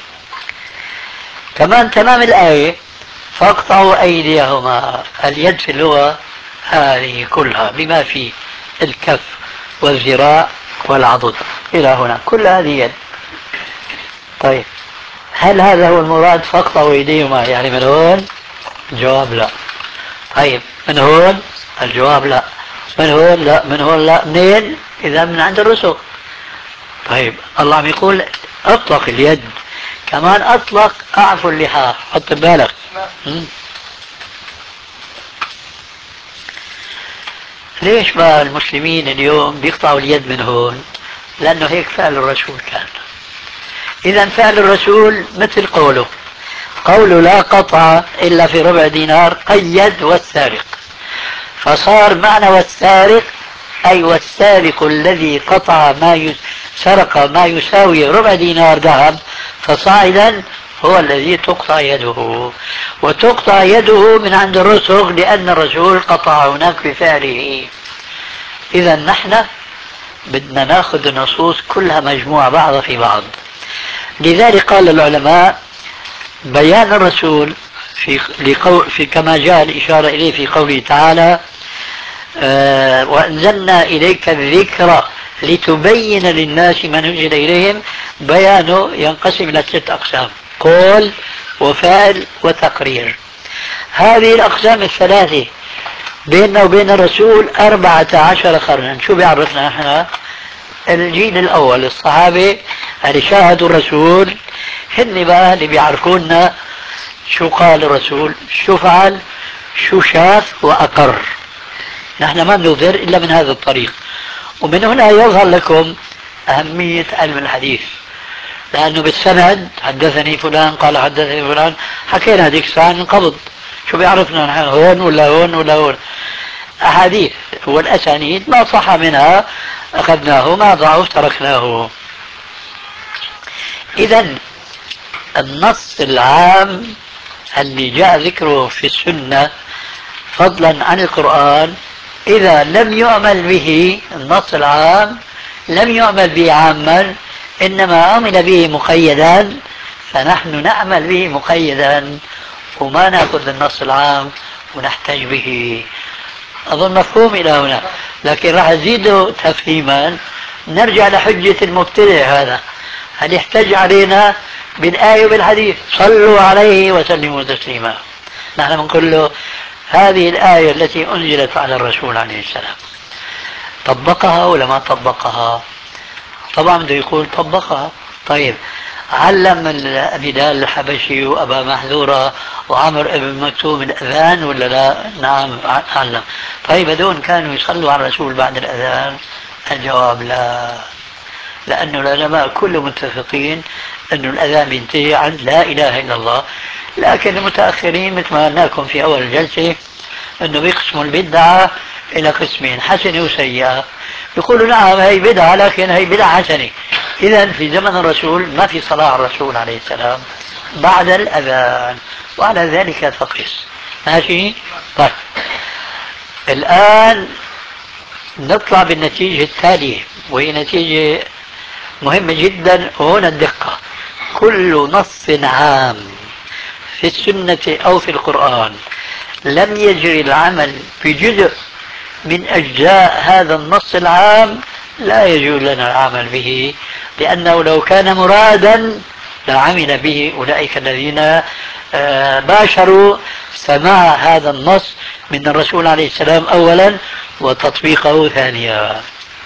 كمان تمام الآية فاقطعوا أيديهما. اليد في اللغة هذه كلها بما فيه الكف والذراع والعضد إلى هنا، كل هذه يد. طيب هل هذا هو المراد فاقطعوا أيديهما يعني من هون؟ الجواب لا. طيب من هون؟ الجواب لا. من هون؟ لا. من هون لا. منين؟ إذا من عند الرسل. طيب الله عم يقول أطلق اليد، كمان أطلق أعفوا اللحى. حط بالك. ليش بقى المسلمين اليوم بيقطعوا اليد من هون؟ لأنه هيك فعل الرسول كان. إذا فعل الرسول مثل قوله، قوله لا قطع إلا في ربع دينار قيد والسارق، فصار معنى والسارق أي والسارق الذي قطع سرق ما يساوي ربع دينار ذهب فصاعدا هو الذي تقطع يده. وتقطع يده من عند الرسل لأن الرسول قطع هناك بفعله. إذا نحن بدنا ناخذ النصوص كلها مجموعة بعضها في بعض. لذلك قال العلماء بيان الرسول في كما جاء الإشارة إليه في قوله تعالى وأنزلنا إليك الذكر لتبين للناس ما نزل إليهم. بيانه ينقسم إلى 3 أقسام: قول وفعل وتقرير. هذه الأقسام الثلاثة بيننا وبين الرسول 14 قرنا. شو بيعرفنا نحن؟ الجيل الأول الصحابة اللي شاهدوا الرسول هن بقى اللي بيعرفونا شو قال الرسول، شو فعل، شو شاف وأقر. نحن ما نظهر إلا من هذا الطريق. ومن هنا يظهر لكم أهمية علم الحديث، لأنه بالسند حدثني فلان قال حدثني فلان، حكينا هذيك الساعة ننقبض. شو بيعرفنا نحن هون ولا هون ولا هون؟ أحاديث والأسانيد ما صح منها أخذناه، ما ضعف تركناه. إذا النص العام اللي جاء ذكره في السنة فضلا عن القرآن إذا لم يعمل به، النص العام لم يعمل به عاما إنما عمل به مقيدا، فنحن نعمل به مقيدا وما نأخذ النص العام ونحتج به. أظن مفهوم إلى هنا، لكن راح أزيده تفهيما. نرجع لحجة المبتدع هذا، هل يحتج علينا بالآية وبالحديث صلوا عليه وسلموا تسليما. نحن بنقول له هذه الآية التي أنزلت على الرسول عليه السلام طبقها ولا ما طبقها؟ طبعا بده يقول طبقها. طيب علم بلال الحبشي وأبا محذورة وعمر ابن مكتوم الأذان ولا لا؟ نعم علم. طيب هذول كانوا يصلوا على الرسول بعد الأذان؟ الجواب لا، لأن العلماء كلهم متفقين أن الأذان ينتهي عن لا إله إلا الله. لكن المتأخرين مثل ما قلناكم في أول الجلسة أنه بيقسموا البدعة إلى قسمين: حسنة وسيئة. يقولوا نعم هي بدعة لكن هي بدعة حسنة. إذا في زمن الرسول ما في صلاة على الرسول عليه السلام بعد الأذان، وعلى ذلك فقس. ماشي؟ طيب الآن نطلع بالنتيجة التالية، وهي نتيجة مهمة جدا، وهنا الدقة. كل نص عام في السنة أو في القرآن لم يجري العمل بجزء من أجزاء هذا النص العام لا يجوز لنا العمل به، لأنه لو كان مرادا لعمل به أولئك الذين باشروا سماع هذا النص من الرسول عليه السلام أولا وتطبيقه ثانيا.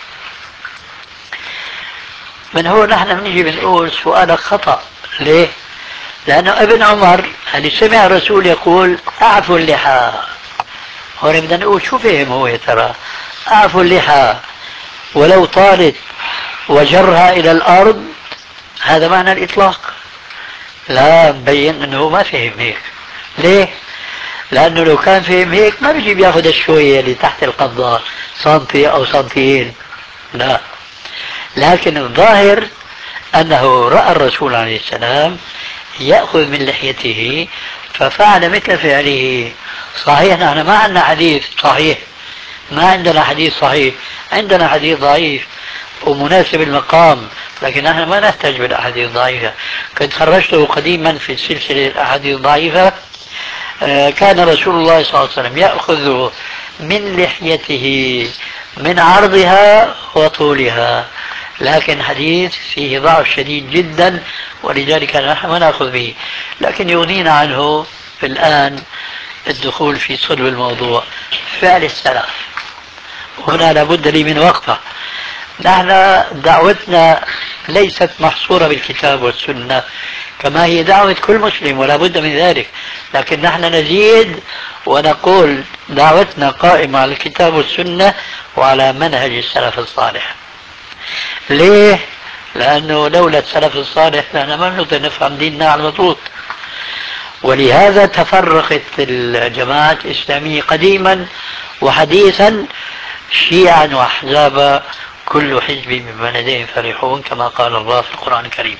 من هو نحن بنيجي بنقول سؤالك خطأ. ليه؟ لأنه ابن عمر اللي سمع الرسول يقول أعفوا اللحى، هون بدنا نقول شو فهم هو يا ترى؟ أعفوا اللحى ولو طالت وجرها إلى الأرض هذا معنى الإطلاق. لا مبين أنه ما فهم هيك. ليه؟ لأنه لو كان فهم هيك ما بيجي بياخذ الشوية اللي تحت القبضة سنتي أو سنتيين، لا. لكن الظاهر أنه رأى الرسول عليه السلام يأخذ من لحيته ففعل مثل فعله. صحيح نحن ما عندنا حديث صحيح، ما عندنا حديث صحيح، عندنا حديث ضعيف ومناسب المقام، لكن نحن ما نحتاج بالأحاديث الضعيفة. كنت خرجته قديما في سلسلة الأحاديث الضعيفة. كان رسول الله صلى الله عليه وسلم يأخذ من لحيته من عرضها وطولها، لكن حديث فيه ضعف شديد جدا ولذلك نحن ما نأخذ به. لكن يغنينا عنه في الآن الدخول في صلب الموضوع، فعل السلف. هنا لابد لي من وقفة. نحن دعوتنا ليست محصورة بالكتاب والسنة كما هي دعوة كل مسلم ولا بد من ذلك، لكن نحن نزيد ونقول دعوتنا قائمة على الكتاب والسنة وعلى منهج السلف الصالح. ليه؟ لأنه لولا السلف الصالح نحن ما بنقدر نفهم ديننا على المضبوط. ولهذا تفرقت الجماعات الإسلامية قديما وحديثا شيعا وأحزابا، كل حزب بما لديهم فرحون كما قال الله في القرآن الكريم.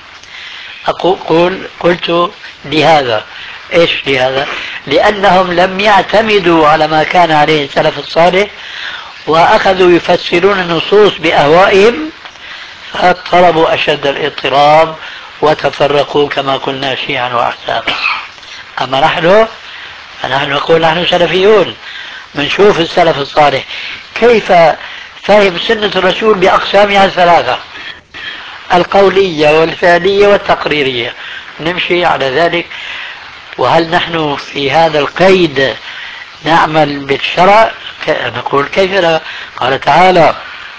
قلت لهذا. ايش لهذا؟ لأنهم لم يعتمدوا على ما كان عليه السلف الصالح وأخذوا يفسرون النصوص بأهوائهم فاضطربوا أشد الاضطراب وتفرقوا كما قلنا شيعا وأحزابا. أما نحن نقول نحن سلفيون، منشوف السلف الصالح كيف فهم سنة الرسول بأقسامها الثلاثة، القولية والفعلية والتقريرية، نمشي على ذلك. وهل نحن في هذا القيد نعمل بالشرع؟ نقول كيف لا؟ قال تعالى: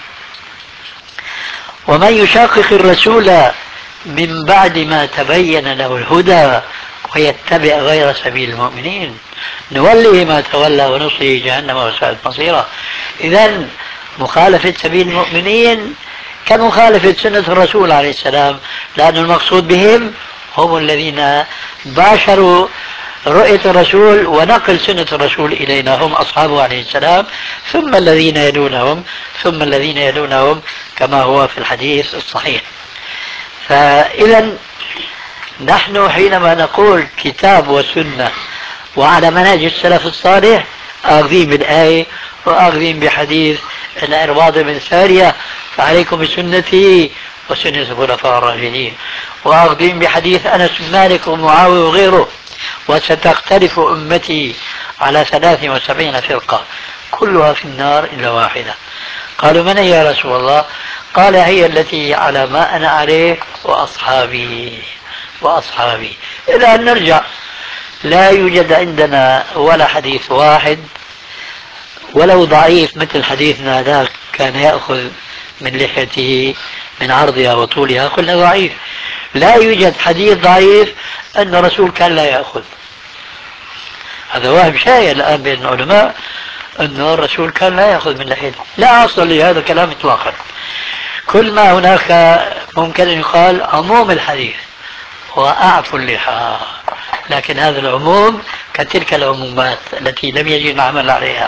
ومن يشاقق الرسول من بعد ما تبين له الهدى ويتبع غير سبيل المؤمنين نوله ما تولى ونصله جهنم وساءت مصيرا. إذن مخالفة سبيل المؤمنين كمخالفة سنة الرسول عليه السلام، لأن المقصود بهم هم الذين باشروا رؤية الرسول ونقل سنة الرسول إلينا، هم أصحابه عليه السلام، ثم الذين يلونهم ثم الذين يلونهم كما هو في الحديث الصحيح. فإذا نحن حينما نقول كتاب وسنة وعلى منهج السلف الصالح آخذين بالآية وآخذين بحديث العرباض بن سارية: فعليكم بسنتي وسنة الخلفاء الراشدين، وآخذين بحديث أنس بن مالك ومعاوية وغيره: وستختلف أمتي على 73 فرقة كلها في النار إلا واحدة. قالوا: من هي يا رسول الله؟ قال: هي التي على ما أنا عليه وأصحابي. إلى أن نرجع لا يوجد عندنا ولا حديث واحد ولو ضعيف مثل حديثنا ذاك كان يأخذ من لحيته من عرضها وطولها، قلنا ضعيف. لا يوجد حديث ضعيف أن الرسول كان لا يأخذ. هذا وهم شائع الآن بين العلماء أن الرسول كان لا يأخذ من لحيته، لا أصل لهذا الكلام إطلاقا. كل ما هناك ممكن أن يقال عموم الحديث وأعفو اللحى، لكن هذا العموم كتلك العمومات التي لم يجد العمل عليها.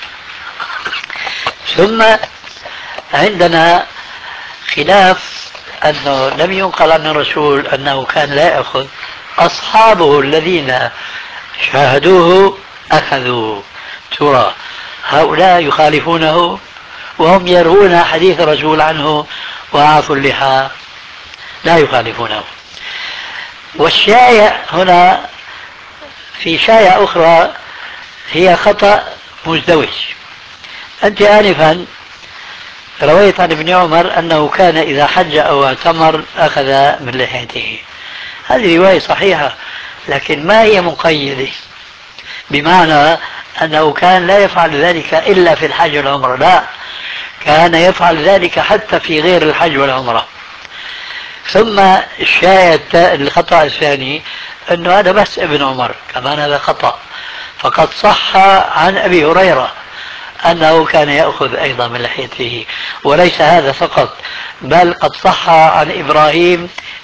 ثم عندنا خلاف أنه لم ينقل عن الرسول أنه كان لا يأخذ، أصحابه الذين شاهدوه أخذوا. ترى هؤلاء يخالفونه وهم يروون حديث الرسول عنه وأعفوا اللحى لا يخالفونه. والشائع هنا في شائع أخرى هي خطأ مزدوج. أنت آنفا رويت عن ابن عمر أنه كان إذا حج أو اعتمر أخذ من لحيته. هذه رواية صحيحة، لكن ما هي مقيدة بمعنى أنه كان لا يفعل ذلك إلا في الحج والعمرة، لا، كان يفعل ذلك حتى في غير الحج والعمرة. ثم الشاهد الخطأ الثاني أنه هذا بس ابن عمر، كمان هذا خطأ، فقد صح عن أبي هريرة أنه كان يأخذ أيضا من لحيته، وليس هذا فقط، بل قد صح عن إبراهيم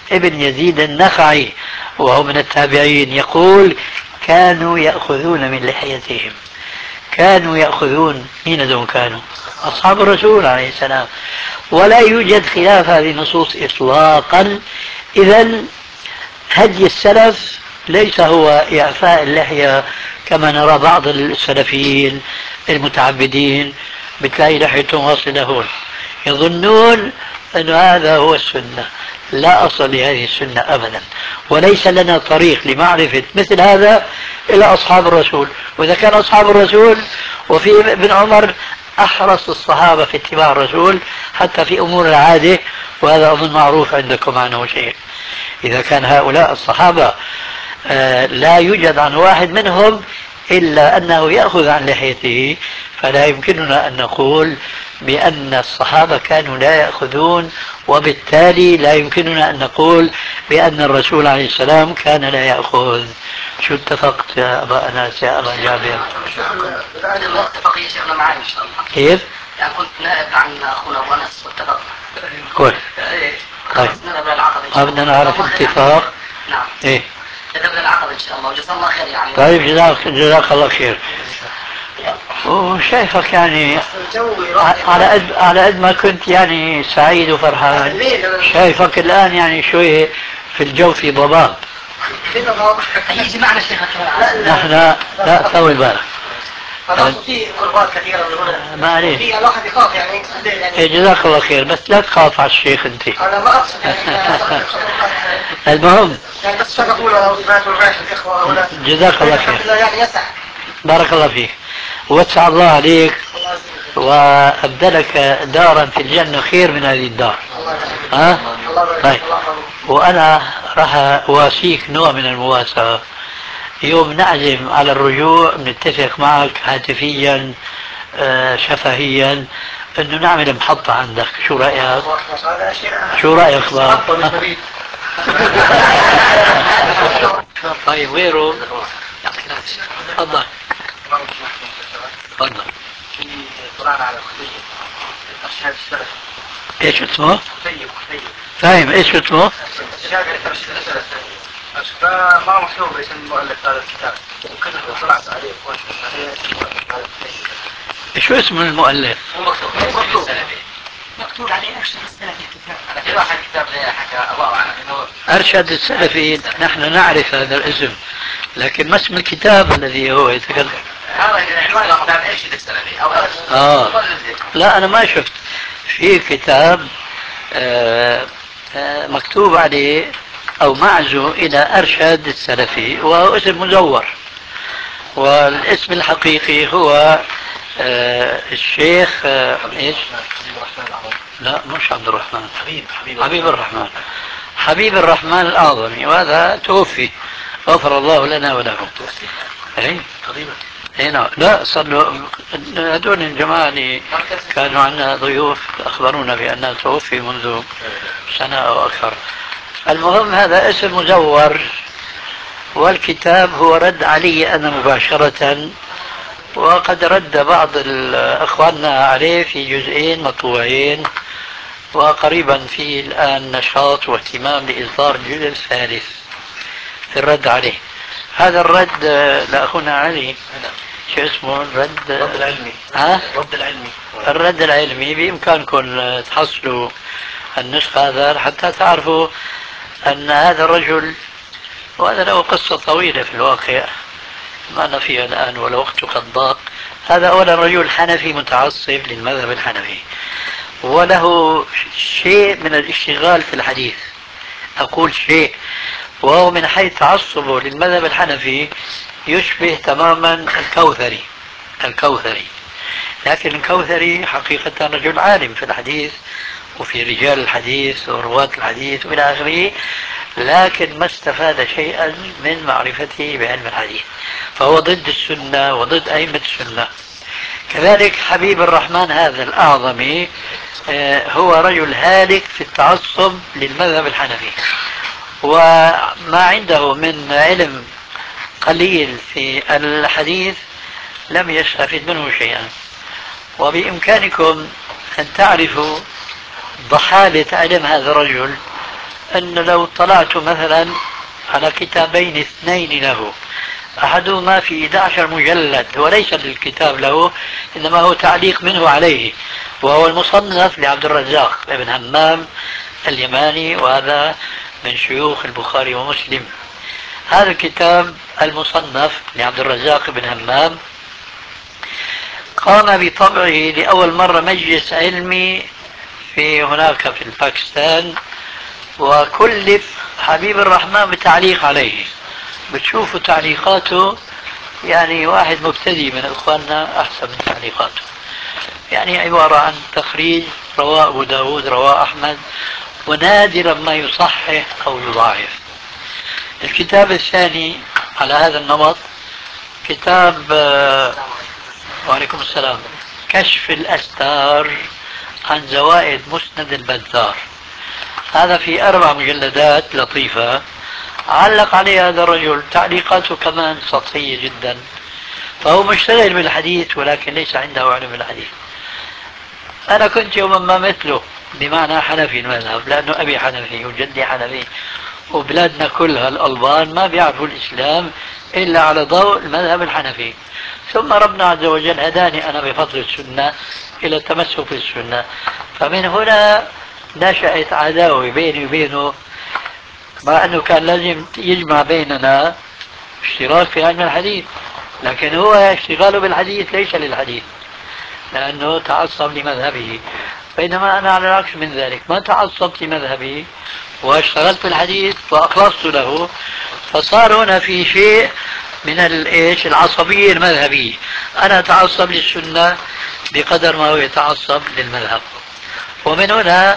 ابن يزيد النخعي وهو من التابعين يقول كانوا يأخذون من لحيتهم. كانوا يأخذون، مين دون كانوا؟ أصحاب الرسول عليه السلام. ولا يوجد خلاف هذه النصوص إطلاقا. إذن هدي السلف ليس هو إعفاء اللحية كما نرى بعض السلفيين المتعبدين بتلاقي لحيتهم واصلة هون، يظنون أن هذا هو السنة. لا أصل لهذه السنة أبدا، وليس لنا طريق لمعرفة مثل هذا إلا أصحاب الرسول. وإذا كان أصحاب الرسول، وفي ابن عمر أحرص الصحابة في اتباع الرسول حتى في أمور العادة، وهذا أظن معروف عندكم عنه شيء. إذا كان هؤلاء الصحابة لا يوجد عن واحد منهم إلا أنه يأخذ عن لحيته، فلا يمكننا أن نقول بأن الصحابة كانوا لا يأخذون، وبالتالي لا يمكننا أن نقول بأن الرسول عليه السلام كان لا يأخذ. شو اتفقت يا أبا أنس يا أبا جابر؟ اتفق يا شيخنا معي إن شاء الله. كيف؟ يعني كنت نائب عن أخونا أبو أنس واتفقنا. كويس. طيب بدنا نعرف اتفاق. نعم. إيه؟ كتبنا العقد ان شاء الله وجزاه الله خير يعني. طيب جزاك الله خير. وشايفك يعني على قد ما كنت يعني سعيد وفرحان، شايفك الآن يعني شوي في الجو في ضباب. يجي معنا الشيخ. نحن لا طول بالك. في قربات كثيرة من هنا. ما عليه. في الواحد يخاف يعني. جزاك الله خير، بس لا تخاف على الشيخ انت. أنا ما أقصد يعني. المهم. يعني بس شرفونا لو سمعتوا الرئيس الإخوة هؤلاء. جزاك الله خير. يعني يسع. بارك الله فيك. وسع الله عليك وأبدلك دارا في الجنة خير من هذه الدار. ها؟ طيب. وأنا راح أواسيك نوع من المواساة. يوم نعزم على الرجوع نتفق معك هاتفيا شفهيا انه نعمل محطة عندك. شو رأيك؟ شو رأيك بقى؟ طيب غيره؟ تفضل. تفضل. طلعنا على الخلية الأرشاد السلف. ايش اسمه؟ خلية. فاهم ايش اسمه؟ الشاعر الأرشاد السلف. فما مكتوب اسم المؤلف هذا الكتاب. وكذا طلعت عليه شو اسم المؤلف؟ مكتوب عليه أرشاد السلفي الكتاب. أنا في واحد كتاب حكى الله أعلم إنه أرشد السلفي. نحن نعرف هذا الاسم، لكن ما اسم الكتاب الذي هو يتكلم؟ هذا عنوان كتاب أرشاد السلفي أو لا أنا ما شفت في كتاب مكتوب عليه أو معزو إلى أرشد السلفي، وهو اسم مزور، والاسم الحقيقي هو الشيخ ايش؟ لا مش عبد الرحمن، حبيب الرحمن الأعظمي، وهذا توفي غفر الله لنا وله. اي نعم. لا صلوا هذول الجماعة اللي كانوا عندنا ضيوف أخبرونا بأنه توفي منذ سنة أو أكثر. المهم هذا اسم مزور، والكتاب هو رد علي أنا مباشرة، وقد رد بعض أخواننا عليه في جزئين مطبوعين، وقريبا في الآن نشاط واهتمام لإصدار الجزء الثالث في الرد عليه. هذا الرد لأخونا علي شو اسمه؟ الرد العلمي. الرد العلمي. بإمكانكم تحصلوا النسخة هذا حتى تعرفوا أن هذا الرجل، وهذا له قصة طويلة في الواقع ما أنا فيها الآن والوقت قد ضاق. هذا أولا رجل حنفي متعصب للمذهب الحنفي، وله شيء من الاشتغال في الحديث. أقول شيء، وهو من حيث تعصبه للمذهب الحنفي يشبه تماما الكوثري. لكن الكوثري حقيقة رجل عالم في الحديث وفي رجال الحديث ورواة الحديث وإلى آخره، لكن ما استفاد شيئا من معرفته بعلم الحديث، فهو ضد السنة وضد أئمة السنة. كذلك حبيب الرحمن هذا الأعظمي هو رجل هالك في التعصب للمذهب الحنفي، وما عنده من علم قليل في الحديث لم يستفد منه شيئا. وبإمكانكم أن تعرفوا ضحالة علم هذا الرجل أن لو طلعت مثلا على كتابين اثنين له، أحدهما في 11 مجلد وليس للكتاب له إنما هو تعليق منه عليه، وهو المصنف لعبد الرزاق بن همام اليماني، وهذا من شيوخ البخاري ومسلم. هذا الكتاب المصنف لعبد الرزاق بن همام قام بطبعه لأول مرة مجلس علمي في هناك في باكستان، وكلف حبيب الرحمن بالتعليق عليه. بتشوفوا تعليقاته يعني واحد مبتدئ من إخواننا أحسن من تعليقاته، يعني عبارة عن تخريج رواه أبو داود رواه أحمد، ونادرا ما يصحح أو يضاعف. الكتاب الثاني على هذا النمط كتاب وعليكم السلام، كشف الأستار عن زوائد مسند البزار. هذا في 4 مجلدات لطيفة، علق عليه هذا الرجل، تعليقاته كمان سطحية جدا، فهو مشتغل بالحديث ولكن ليس عنده علم الحديث. أنا كنت يوما ما مثله، بمعنى حنفي المذهب، لأنه أبي حنفي وجدي حنفي، وبلادنا كلها الألبان ما بيعرفوا الإسلام إلا على ضوء المذهب الحنفي. ثم ربنا عز وجل هداني أنا بفضل السنة إلى التمسك بالسنة، فمن هنا نشأت عداوة بيني وبينه، مع أنه كان لازم يجمع بيننا اشتراك في علم الحديث، لكن هو اشتغاله بالحديث ليس للحديث لأنه تعصب لمذهبه، بينما أنا على العكس من ذلك، ما تعصبت لمذهبي واشتغلت بالحديث وأخلصت له، فصار هنا في شيء من العصبية المذهبية. أنا أتعصب للسنة بقدر ما هو يتعصب للمذهب، ومن هنا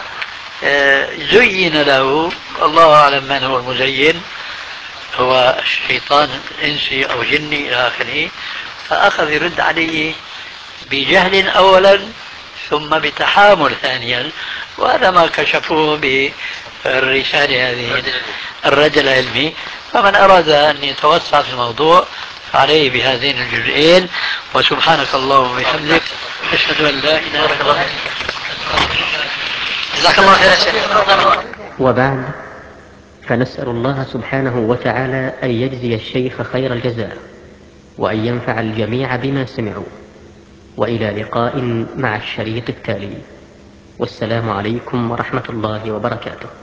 زين له، الله أعلم من هو المزين، هو شيطان إنسي أو جني إلى آخره، فأخذ يرد عليه بجهل أولا ثم بتحامل ثانيا، وهذا ما كشفوه بالرسالة هذه الرد العلمي. فمن أراد أن يتوسع في الموضوع عليه بهذين الجزئين، وسبحانك اللهم وبحمدك أشهد أن لا إله إلا الله. جزاك الله خير يا شيخ. وبعد، فنسأل الله سبحانه وتعالى أن يجزي الشيخ خير الجزاء، وأن ينفع الجميع بما سمعوا، وإلى لقاء مع الشريط التالي، والسلام عليكم ورحمة الله وبركاته.